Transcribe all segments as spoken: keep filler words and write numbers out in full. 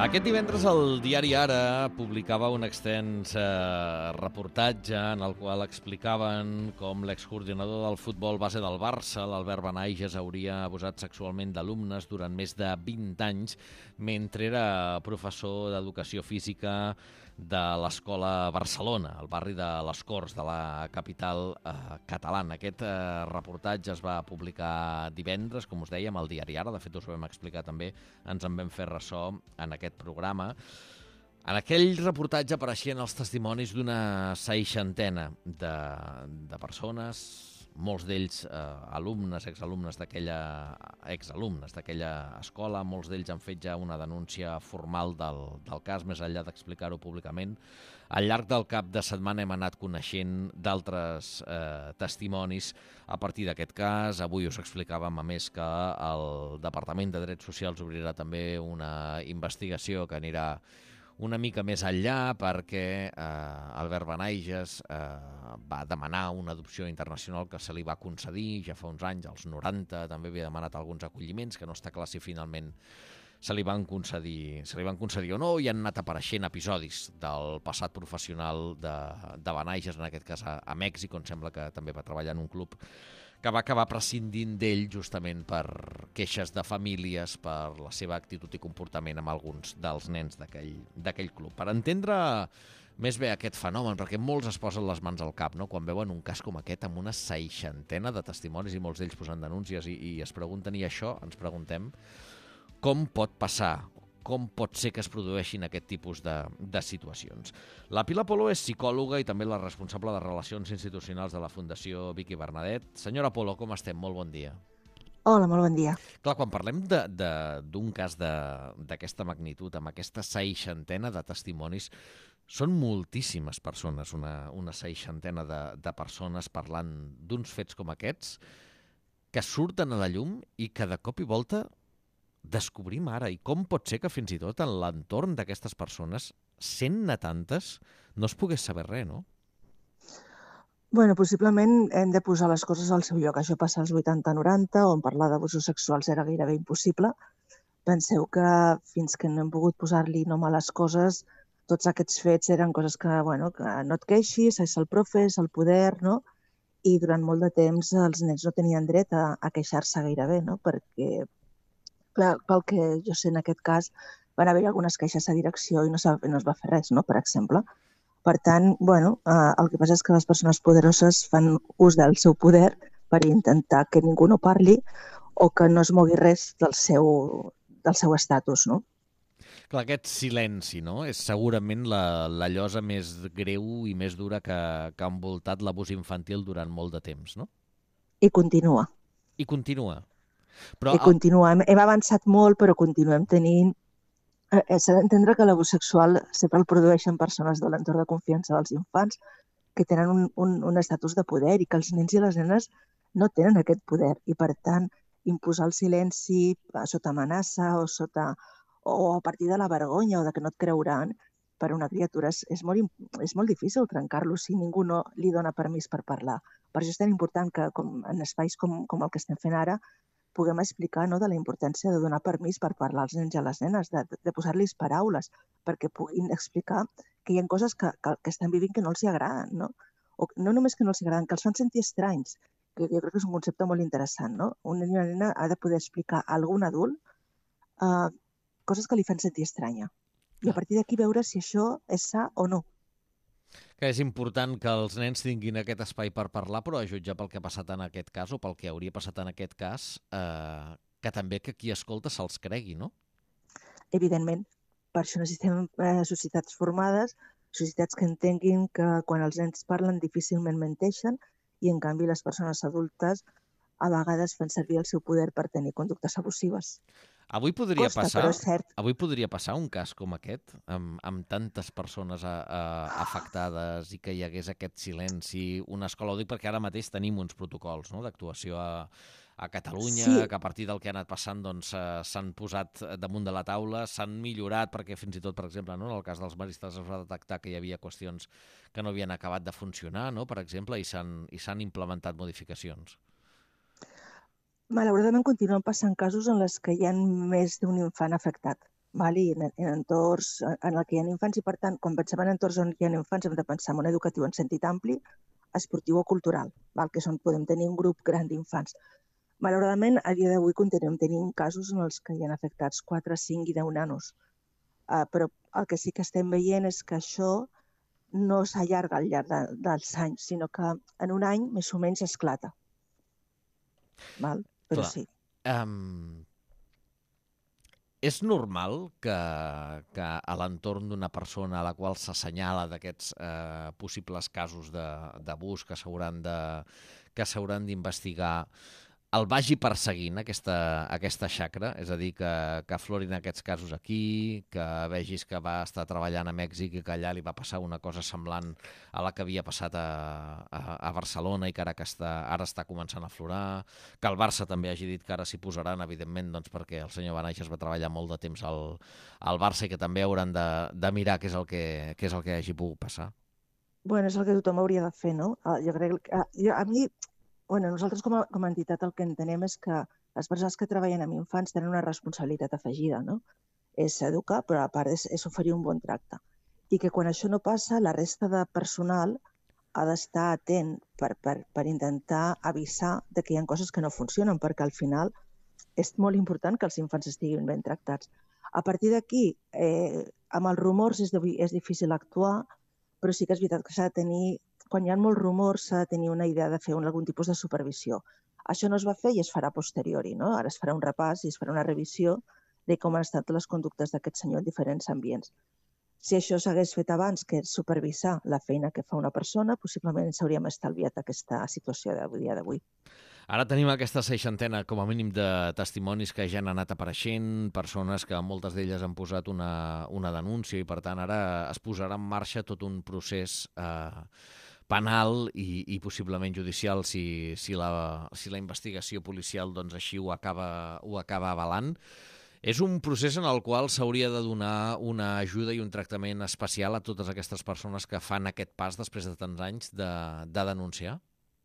Aquest divendres el diari Ara publicava un extens eh, reportatge en el qual explicaven com l'excoordinador del futbol base del Barça, l'Albert Benaiges, hauria abusat sexualment d'alumnes durant més de vint anys mentre era professor d'educació física de l'Escola Barcelona, al barri de les Corts, de la capital eh, catalana. Aquest eh, reportatge es va publicar divendres, com us dèiem, al diari Ara. De fet, us ho vam explicar també, ens en vam fer ressò en aquest programa. En aquell reportatge apareixien els testimonis d'una seixantena de, de persones, molts d'ells eh, alumnes, exalumnes d'aquella exalumnes d'aquella escola. Molts d'ells han fet ja una denúncia formal del, del cas, més enllà d'explicar-ho públicament. Al llarg del cap de setmana hem anat coneixent d'altres eh, testimonis a partir d'aquest cas. Avui us explicàvem, a més, que el Departament de Drets Socials obrirà també una investigació que anirà una mica més enllà perquè eh, Albert Benaiges eh, va demanar una adopció internacional que se li va concedir ja fa uns anys, als noranta, també havia demanat alguns acolliments, que no està clar si finalment se li van concedir, se li van concedir o no, i han anat apareixent episodis del passat professional de, de Benaiges, en aquest cas a, a Mèxic, on sembla que també va treballar en un club, que va acabar prescindint d'ell justament per queixes de famílies, per la seva actitud i comportament amb alguns dels nens d'aquell club. Per entendre més bé aquest fenomen, perquè molts es posen les mans al cap, no?, quan veuen un cas com aquest amb una seixantena de testimonis i molts d'ells posant denúncies i, i es pregunten, i això ens preguntem, com pot passar? Com pot ser que es produeixin aquest tipus de, de situacions? La Pilar Polo és psicòloga i també la responsable de Relacions Institucionals de la Fundació Vicky Bernadet. Senyora Polo, com estem? Molt bon dia. Hola, molt bon dia. Clar, quan parlem d'un cas d'aquesta magnitud, amb aquesta seixantena de testimonis, són moltíssimes persones, una, una seixantena de, de persones parlant d'uns fets com aquests que surten a la llum i que de cop i volta descobrim ara. I com pot ser que fins i tot en l'entorn d'aquestes persones, sent-ne tantes, no es pogués saber res, no? Bueno, possiblement hem de posar les coses al seu lloc. Això passa als vuitanta noranta, on parlar d'abusos sexuals era gairebé impossible. Penseu que fins que no hem pogut posar-li nom a les coses, tots aquests fets eren coses que, bueno, que no et queixis, és el profe, és el poder, no? I durant molt de temps els nens no tenien dret a, a queixar-se gairebé, no? Perquè clar, pel que jo sé en aquest cas, van haver algunes queixes a direcció i no, no es va fer res, no?, per exemple. Per tant, bueno, eh, el que passa és que les persones poderoses fan ús del seu poder per intentar que ningú no parli o que no es mogui res del seu, del seu estatus, no? Clar, aquest silenci, no?, és segurament la, la llosa més greu i més dura que, que ha envoltat l'abús infantil durant molt de temps, no? I continua. I continua. Però... I continuem, hem avançat molt, però continuem tenint... Eh, S'ha d'entendre que l'abús sexual sempre el produeixen persones de l'entorn de confiança dels infants que tenen un, un, un estatus de poder i que els nens i les nenes no tenen aquest poder. I, per tant, imposar el silenci sota amenaça o, sota, o a partir de la vergonya o de que no et creuran, per a una criatura és, és, molt, és molt difícil trencar-lo si ningú no li dona permís per parlar. Per això és tan important que com, en espais com, com el que estem fent ara, puguem explicar, no, de la importància de donar permís per parlar als nens i a les nenes, de, de posar-los paraules, perquè puguin explicar que hi ha coses que, que, que estan vivint que no els agraden, no? O no només que no els agraden, que els fan sentir estranys, que jo crec que és un concepte molt interessant, no? Un nen i una nena ha de poder explicar a algun adult uh, coses que li fan sentir estranya. I a partir d'aquí veure si això és sa o no. Que és important que els nens tinguin aquest espai per parlar, però a jutjar pel que ha passat en aquest cas o pel que hauria passat en aquest cas, eh, que també que qui escolta se'ls cregui, no? Evidentment. Per això necessitem eh, societats formades, societats que entenguin que quan els nens parlen difícilment menteixen i, en canvi, les persones adultes a vegades fan servir el seu poder per tenir conductes abusives. Avui podria Costa, passar, però és cert. avui podria passar un cas com aquest, amb, amb tantes persones a, a, afectades i que hi hagués aquest silenci, una escola, ho dic perquè ara mateix tenim uns protocols, no?, d'actuació a, a Catalunya, Sí. que a partir del que ha anat passant doncs, s'han posat damunt de la taula, s'han millorat, perquè fins i tot, per exemple, no, en el cas dels maristes es va detectar que hi havia qüestions que no havien acabat de funcionar, no?, per exemple, i s'han i s'han implementat modificacions. Malauradament continuen passant casos en els que hi ha més d'un infant afectat. val? I en, en entorns en el que hi ha infants, i per tant, quan pensem en entorns on hi ha infants, hem de pensar en un educatiu en sentit ampli, esportiu o cultural, val? Que són, podem tenir un grup gran d'infants. Malauradament, a dia d'avui continuem tenint casos en els que hi ha afectats quatre, cinc i deu nanos. Uh, però el que sí que estem veient és que això no s'allarga al llarg de, dels anys, sinó que en un any més o menys esclata. Val? Però Clar. sí. Um, és normal que, que a l'entorn d'una persona a la qual s'assenyala d'aquests eh, possibles casos d'abús que s'hauran de, que s'hauran d'investigar, el vagi perseguint aquesta, aquesta xacra? És a dir, que, que aflorin aquests casos aquí, que vegis que va estar treballant a Mèxic i que allà li va passar una cosa semblant a la que havia passat a, a, a Barcelona i que ara, que està, ara està començant a aflorar, que el Barça també hagi dit que ara s'hi posaran, evidentment, doncs perquè el senyor Benaiges va treballar molt de temps al, al Barça i que també hauran de, de mirar què és el que, què és el que hagi pogut passar. Bueno, és el que tothom hauria de fer, no? Jo crec que jo, a mi... Bueno, nosaltres com a, com a entitat el que entenem és que les persones que treballen amb infants tenen una responsabilitat afegida, no? És educar, però a part és, és oferir un bon tracte. I que quan això no passa, la resta de personal ha d'estar atent per, per, per intentar avisar de que hi ha coses que no funcionen, perquè al final és molt important que els infants estiguin ben tractats. A partir d'aquí, eh, amb els rumors és, de, és difícil actuar, però sí que és veritat que s'ha de tenir... Quan hi ha molts rumors s'ha de tenir una idea de fer un, algun tipus de supervisió. Això no es va fer i es farà a posteriori, no? Ara es farà un repàs i es farà una revisió de com han estat les conductes d'aquest senyor en diferents ambients. Si això s'hagués fet abans, que és supervisar la feina que fa una persona, possiblement s'hauríem estalviat aquesta situació d'avui dia d'avui. Ara tenim aquesta seixantena, com a mínim, de testimonis que ja han anat apareixent, persones que moltes d'elles han posat una, una denúncia i, per tant, ara es posarà en marxa tot un procés eh, penal i, i possiblement judicial si, si, la, si la investigació policial doncs, així ho acaba, ho acaba avalant. És un procés en el qual s'hauria de donar una ajuda i un tractament especial a totes aquestes persones que fan aquest pas després de tants anys de, de denunciar?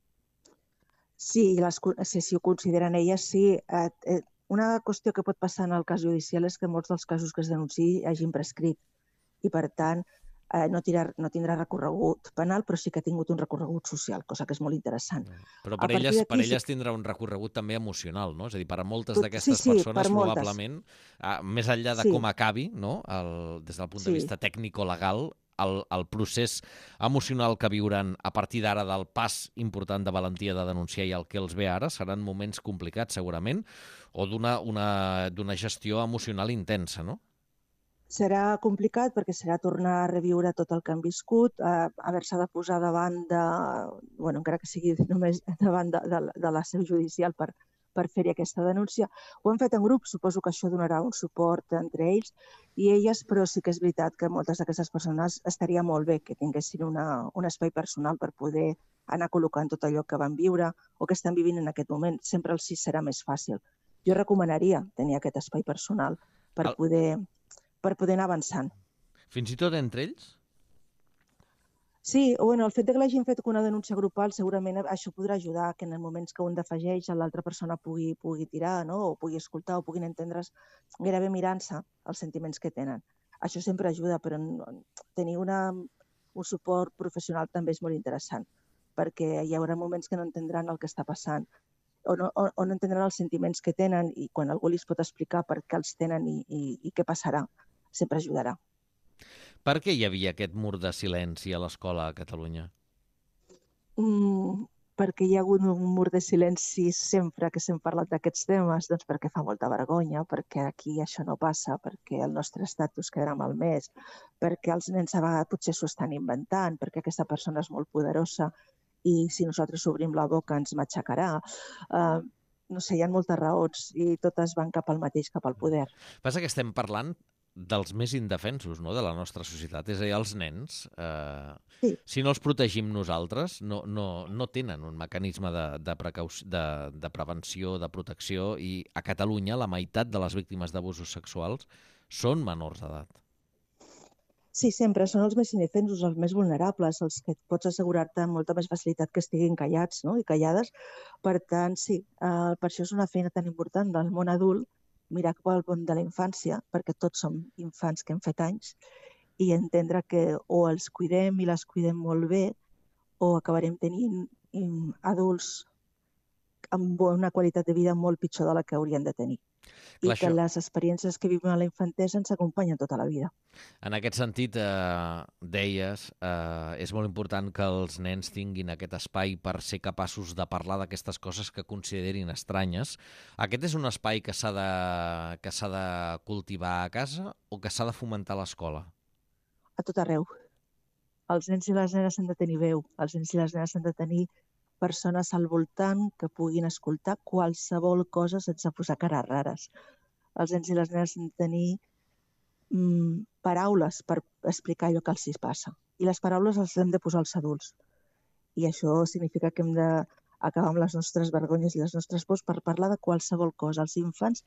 Sí, les, sí, si ho consideren elles, sí. Eh, eh, una qüestió que pot passar en el cas judicial és que molts dels casos que es denunciï hagin prescrit i, per tant, eh, no, tirar, no tindrà recorregut penal, però sí que ha tingut un recorregut social, cosa que és molt interessant. Però per elles, per elles tindrà un recorregut també emocional, no? És a dir, per a moltes d'aquestes sí, sí, persones, per probablement, eh, més enllà de sí. com acabi, no? el, des del punt sí. de vista tècnico-legal, el, el procés emocional que viuran a partir d'ara del pas important de valentia de denunciar i el que els ve ara seran moments complicats, segurament, o d'una una, d'una gestió emocional intensa, no? Serà complicat perquè serà tornar a reviure tot el que han viscut, eh, haver-se de posar davant de, bueno, encara que sigui només davant de, de, de la seu judicial per, per fer-hi aquesta denúncia. Ho hem fet en grup, suposo que això donarà un suport entre ells i elles, però sí que és veritat que moltes d'aquestes persones estaria molt bé que tinguessin una, un espai personal per poder anar col·locant tot allò que van viure o que estan vivint en aquest moment. Sempre el sí serà més fàcil. Jo recomanaria tenir aquest espai personal per el... poder... per poder anar avançant. Fins i tot entre ells? Sí, bueno, el fet de que l'hagin fet una denúncia grupal segurament això podrà ajudar que en els moments que un defegeix l'altra persona pugui, pugui tirar, no? O pugui escoltar o puguin entendre's gairebé mirant-se els sentiments que tenen. Això sempre ajuda, però tenir una, un suport professional també és molt interessant, perquè hi haurà moments que no entendran el que està passant o no, o, o no entendran els sentiments que tenen i quan algú li pot explicar per què els tenen i, i, i què passarà, sempre ajudarà. Per què hi havia aquest mur de silenci a l'escola a Catalunya? Mm, perquè hi ha hagut un mur de silenci sempre que s'hem parlat d'aquests temes, doncs perquè fa molta vergonya, perquè aquí això no passa, perquè el nostre estatus quedarà malmès, perquè els nens a vegades potser s'ho estan inventant, perquè aquesta persona és molt poderosa i si nosaltres obrim la boca ens matxacarà. Uh, no sé, hi ha moltes raons i totes van cap al mateix, cap al poder. Passa que estem parlant dels més indefensos, no?, de la nostra societat. És a dir, els nens, eh, sí. si no els protegim nosaltres, no, no, no tenen un mecanisme de, de, precaució, de, de prevenció, de protecció, i a Catalunya la meitat de les víctimes d'abusos sexuals són menors d'edat. Sí, sempre són els més indefensos, els més vulnerables, els que pots assegurar-te amb molta més facilitat que estiguin callats, no?, i callades. Per tant, sí, eh, per això és una feina tan important del món adult mirar cap al món de la infància, perquè tots som infants que hem fet anys, i entendre que o els cuidem i les cuidem molt bé o acabarem tenint adults amb una qualitat de vida molt pitjor de la que haurien de tenir. Clar, I que això... les experiències que vivim a la infantesa ens acompanyen tota la vida. En aquest sentit, eh, deies, eh, és molt important que els nens tinguin aquest espai per ser capaços de parlar d'aquestes coses que considerin estranyes. Aquest és un espai que s'ha de, que s'ha de cultivar a casa o que s'ha de fomentar a l'escola? A tot arreu. Els nens i les nenes han de tenir veu, els nens i les nenes han de tenir persones al voltant que puguin escoltar qualsevol cosa sense posar cares rares. Els nens i les nenes han de tenir mm, paraules per explicar allò que els hi passa. I les paraules les hem de posar als adults. I això significa que hem d'acabar amb les nostres vergonyes i les nostres pors per parlar de qualsevol cosa. Els infants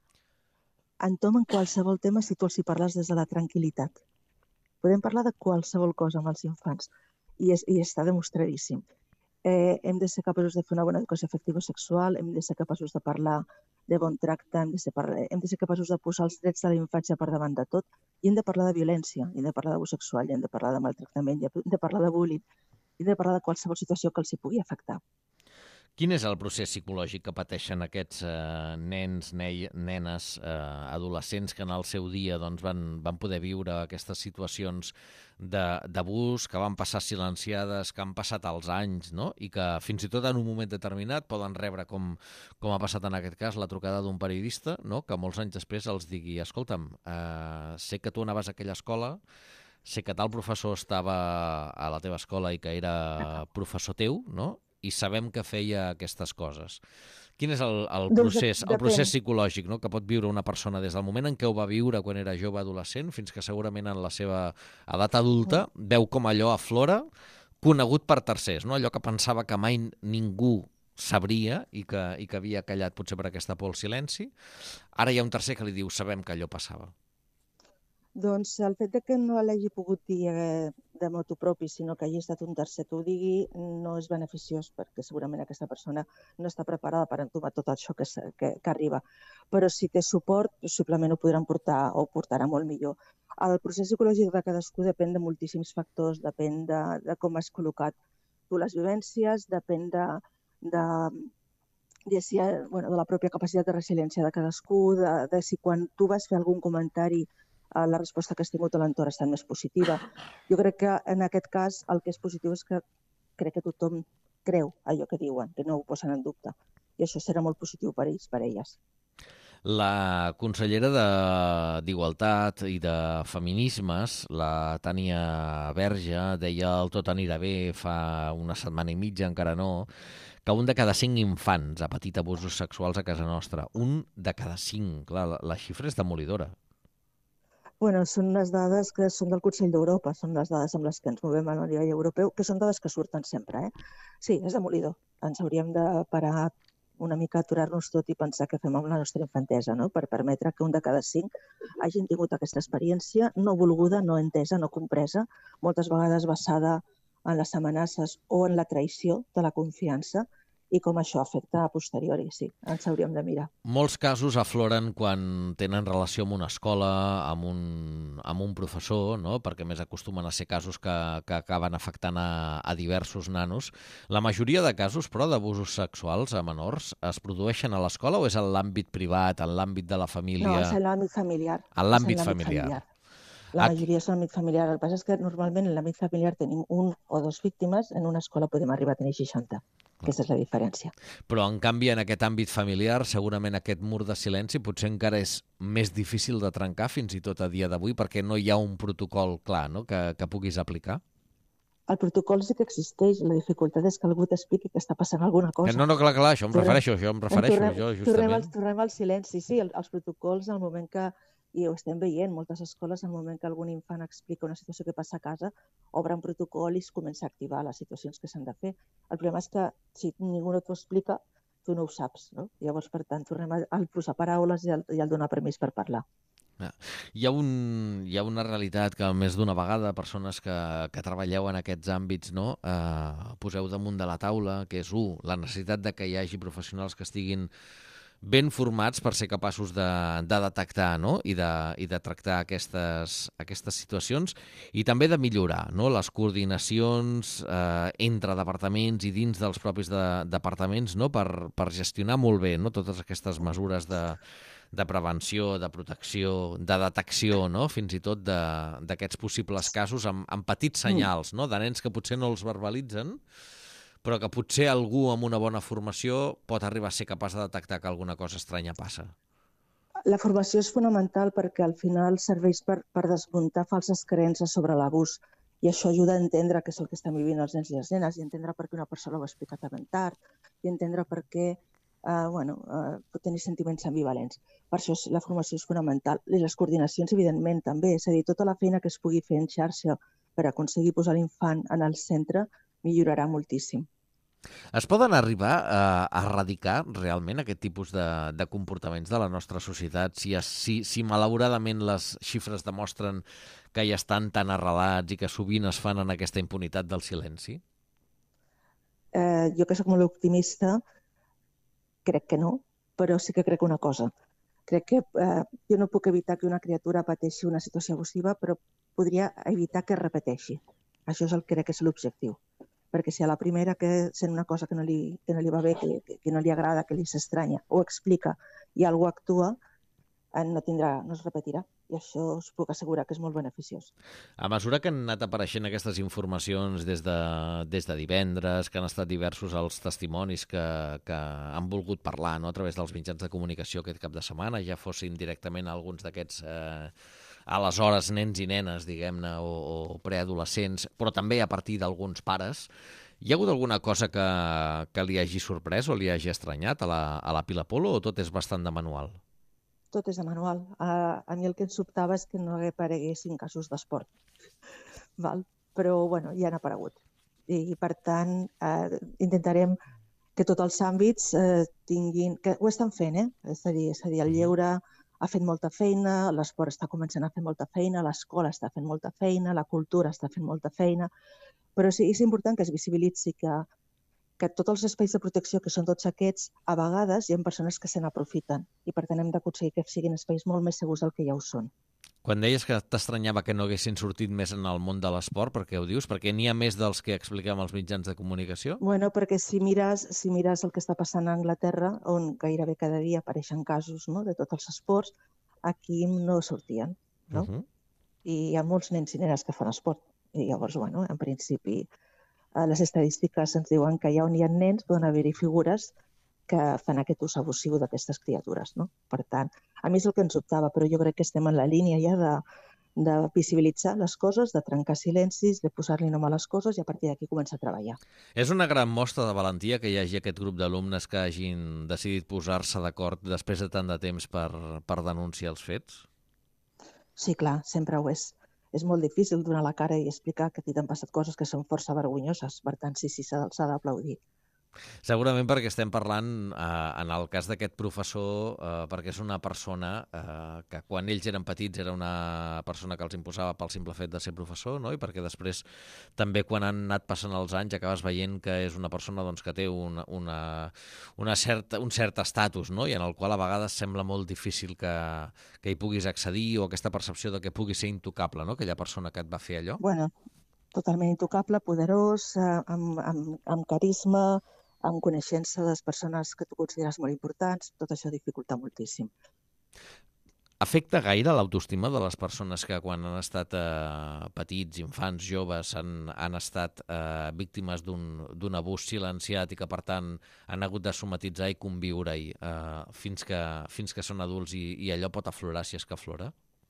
entomen qualsevol tema si tu els hi parles des de la tranquil·litat. Podem parlar de qualsevol cosa amb els infants i, és, i està demostradíssim. Eh, hem de ser capaços de fer una bona educació afectivo-sexual, hem de ser capaços de parlar de bon tracte, hem de, ser par... hem de ser capaços de posar els drets de la infància per davant de tot i hem de parlar de violència, hem de parlar d'abús sexual, hem de parlar de maltractament, hem de parlar de bullying, hem de parlar de qualsevol situació que els hi pugui afectar. Quin és el procés psicològic que pateixen aquests eh, nens, ne nenes, eh, adolescents que en el seu dia doncs, van, van poder viure aquestes situacions d'abús, que van passar silenciades, que han passat els anys, no? I que fins i tot en un moment determinat poden rebre, com, com ha passat en aquest cas, la trucada d'un periodista, no? Que molts anys després els digui, escolta'm, eh, sé que tu anaves a aquella escola, sé que tal professor estava a la teva escola i que era professor teu, no? I sabem que feia aquestes coses. Quin és el, el, procés, el procés psicològic, no?, que pot viure una persona des del moment en què ho va viure quan era jove adolescent fins que segurament en la seva edat adulta veu com allò aflora, conegut per tercers, no? Allò que pensava que mai ningú sabria i que, i que havia callat potser per aquesta por al silenci. Ara hi ha un tercer que li diu, sabem que allò passava. Doncs el fet de que no l'hagi pogut dir eh, de motu propi, sinó que hagi estat un tercer que ho digui, no és beneficiós perquè segurament aquesta persona no està preparada per entomar tot això que, que, que arriba. Però si té suport, possiblement ho podran portar o ho portarà molt millor. El procés psicològic de cadascú depèn de moltíssims factors, depèn de, de com has col·locat tu les vivències, depèn de, de, de, si, bueno, de la pròpia capacitat de resiliència de cadascú, de, de si quan tu vas fer algun comentari la resposta que has tingut a l'entorn ha estat més positiva. Jo crec que en aquest cas el que és positiu és que crec que tothom creu allò que diuen, que no ho posen en dubte. I això serà molt positiu per ells, per elles. La consellera d'Igualtat i de Feminismes, la Tània Verge, deia el Tot anirà bé fa una setmana i mitja, encara no, que un de cada cinc infants ha patit abusos sexuals a casa nostra. Un de cada cinc. Clar, la, la xifra és demolidora. Bueno, són les dades que són del Consell d'Europa, són les dades amb les que ens movem a nivell europeu, que són dades que surten sempre. Eh? Sí, és demolidor. Ens hauríem de parar una mica, aturar-nos tot i pensar què fem amb la nostra infantesa, no? Per permetre que un de cada cinc hagin tingut aquesta experiència no volguda, no entesa, no compresa, moltes vegades basada en les amenaces o en la traïció de la confiança, i com això afecta a posteriori, sí, ens hauríem de mirar. Molts casos afloren quan tenen relació amb una escola, amb un, amb un professor, no? Perquè més acostumen a ser casos que, que acaben afectant a, a diversos nanos. La majoria de casos, però, d'abusos sexuals a menors es produeixen a l'escola o és en l'àmbit privat, en l'àmbit de la família? No, és en l'àmbit familiar. En l'àmbit familiar. familiar. La majoria és en l'àmbit familiar. El que passa és que normalment en l'àmbit familiar tenim un o dos víctimes, en una escola podem arribar a tenir seixanta. Aquesta és la diferència. Però, en canvi, en aquest àmbit familiar, segurament aquest mur de silenci potser encara és més difícil de trencar fins i tot a dia d'avui perquè no hi ha un protocol clar, no?, que, que puguis aplicar. El protocol sí que existeix, la dificultat és que algú t'expliqui que està passant alguna cosa. No, no, clar, clar, això em tornem, refereixo, això em refereixo, tornem, jo, justament. Tornem al, tornem al silenci, sí, els protocols, al moment que, i ho estem veient, moltes escoles, al moment que algun infant explica una situació que passa a casa, obren protocol i es comença a activar les situacions que s'han de fer. El problema és que si ningú no t'ho explica, tu no ho saps, no? Llavors, per tant, tornem al posar paraules i al, i al donar permís per parlar. Hi ha, un, hi ha una realitat que més d'una vegada persones que, que treballeu en aquests àmbits, no, eh, poseu damunt de la taula, que és, un, la necessitat de que hi hagi professionals que estiguin ben formats per ser capaços de, de detectar, no? I, de, i de tractar aquestes, aquestes situacions i també de millorar, no? Les coordinacions eh, entre departaments i dins dels propis de, departaments, no? per, per gestionar molt bé, no? Totes aquestes mesures de, de prevenció, de protecció, de detecció, no? Fins i tot d'aquests possibles casos amb, amb petits senyals, no? De nens que potser no els verbalitzen, però que potser algú amb una bona formació pot arribar a ser capaç de detectar que alguna cosa estranya passa. La formació és fonamental perquè al final serveix per, per desmuntar falses creences sobre l'abús i això ajuda a entendre què és el que estan vivint els nens i les nenes i entendre per què una persona ho ha explicat tan tard i entendre per què eh, bueno, eh, pot tenir sentiments ambivalents. Per això la formació és fonamental. I les coordinacions, evidentment, també. És a dir, tota la feina que es pugui fer en xarxa per aconseguir posar l'infant en el centre millorarà moltíssim. Es poden arribar a, a erradicar realment aquest tipus de, de comportaments de la nostra societat si, si, si malauradament les xifres demostren que ja estan tan arrelats i que sovint es fan en aquesta impunitat del silenci? Eh, jo que soc molt optimista, crec que no, però sí que crec una cosa. Crec que eh, jo no puc evitar que una criatura pateixi una situació abusiva, però podria evitar que es repeteixi. Això és el que crec que és l'objectiu. Perquè si a la primera que sent una cosa que no li, que no li va bé, que, que, que no li agrada, que li s'estranya, ho explica i algú actua, no tindrà, no es repetirà. I això us puc assegurar que és molt beneficiós. A mesura que han anat apareixent aquestes informacions des de, des de divendres, que han estat diversos els testimonis que, que han volgut parlar, no? A través dels mitjans de comunicació aquest cap de setmana, ja fossin directament alguns d'aquests... Eh, aleshores nens i nenes, diguem-ne, o, o preadolescents, però també a partir d'alguns pares. Hi ha hagut alguna cosa que, que li hagi sorprès o li hagi estranyat a la, a la Pilar Polo o tot és bastant de manual? Tot és de manual. A, a mi el que em sobtava és que no apareguessin casos d'esport. Val? Però, bueno, ja han aparegut. I, i per tant, eh, intentarem que tots els àmbits eh, tinguin... que ho estan fent, eh? És a dir, és a dir el lleure ha fet molta feina, l'esport està començant a fer molta feina, l'escola està fent molta feina, la cultura està fent molta feina, però sí, és important que es visibilitzi que, que tots els espais de protecció, que són tots aquests, a vegades hi ha persones que se n'aprofiten i per tant hem d'aconseguir que siguin espais molt més segurs del que ja ho són. Quan deies que t'estranyava que no haguessin sortit més en el món de l'esport, per què ho dius? Perquè n'hi ha més dels que expliquem als mitjans de comunicació? Bueno, perquè si mires, si mires el que està passant a Anglaterra, on gairebé cada dia apareixen casos, no?, de tots els esports, aquí no sortien, no? Uh-huh. I hi ha molts nens i nenes que fan esport. I llavors, bueno, en principi, les estadístiques ens diuen que allà on hi ha nens poden haver-hi figures que fan aquest ús abusiu d'aquestes criatures, no? Per tant, a mi és el que ens optava, però jo crec que estem en la línia ja de, de visibilitzar les coses, de trencar silencis, de posar-li nom a les coses i a partir d'aquí començar a treballar. És una gran mostra de valentia que hi hagi aquest grup d'alumnes que hagin decidit posar-se d'acord després de tant de temps per, per denunciar els fets? Sí, clar, sempre ho és. És molt difícil donar la cara i explicar que a ti t'han passat coses que són força vergonyoses. Per tant, sí, sí, s'ha d'aplaudir. Segurament perquè estem parlant, eh, en el cas d'aquest professor, eh, perquè és una persona eh, que quan ells eren petits era una persona que els imposava pel simple fet de ser professor, no? I perquè després també quan han anat passant els anys acabes veient que és una persona doncs, que té una, una, una certa, un cert estatus, no? I en el qual a vegades sembla molt difícil que, que hi puguis accedir o aquesta percepció de que pugui ser intocable, no? Aquella persona que et va fer allò. Bueno, totalment intocable, poderós, eh, amb, amb, amb carisma, amb coneixença de les persones que tu consideres molt importants, tot això dificulta moltíssim. Afecta gaire l'autoestima de les persones que quan han estat eh, petits, infants, joves, han, han estat eh, víctimes d'un abús silenciat i que per tant han hagut de somatitzar i conviure-hi eh, fins, que, fins que són adults i, i allò pot aflorar si és que aflora?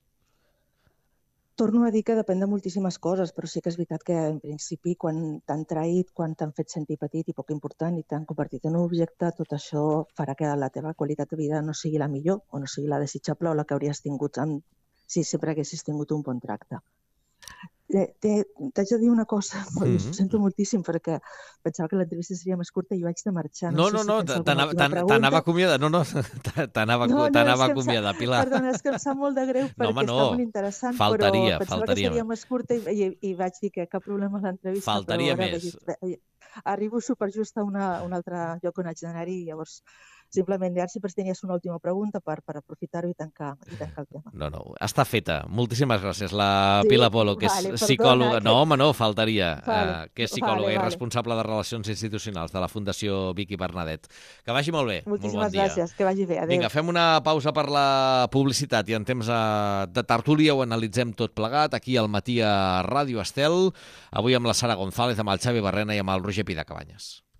Torno a dir que depèn de moltíssimes coses, però sí que és veritat que en principi quan t'han traït, quan t'han fet sentir petit i poc important i t'han convertit en un objecte, tot això farà que la teva qualitat de vida no sigui la millor o no sigui la desitjable o la que hauries tingut amb, si sempre haguessis tingut un bon tracte. T'haig de dir una cosa, mm-hmm. ho sento moltíssim perquè pensava que l'entrevista seria més curta i vaig de marxar. No, no, no, no t'anava a acomiadar, no, no, t'anava no, no, a acomiadar, Pilar. Perdona, és que em sap molt de greu perquè no, home, no. està molt interessant, faltaria, però pensava faltaria. que seria més curta i, i, i vaig dir que cap problema a l'entrevista. Faltaria més. Veig, arribo superjust a una, un altre lloc on haig d'anar-hi i llavors simplement llavors sempre tenies una última pregunta per, per aprofitar-ho i tancar, i tancar el tema. No, no, està feta. Moltíssimes gràcies. La Sí? Pilar Polo, que Vale, és perdona, psicòloga... que- No, home, no, faltaria. Vale, eh, que és psicòloga vale, i vale. responsable de Relacions Institucionals de la Fundació Vicky Bernadet. Que vagi molt bé. Moltíssimes molt bon dia. gràcies, que vagi bé. Adéu. Vinga, fem una pausa per la publicitat i en temps eh, de tertúlia ho analitzem tot plegat aquí al matí a Ràdio Estel. Avui amb la Sara González, amb el Xavi Barrena i amb el Roger Pidacabanyes.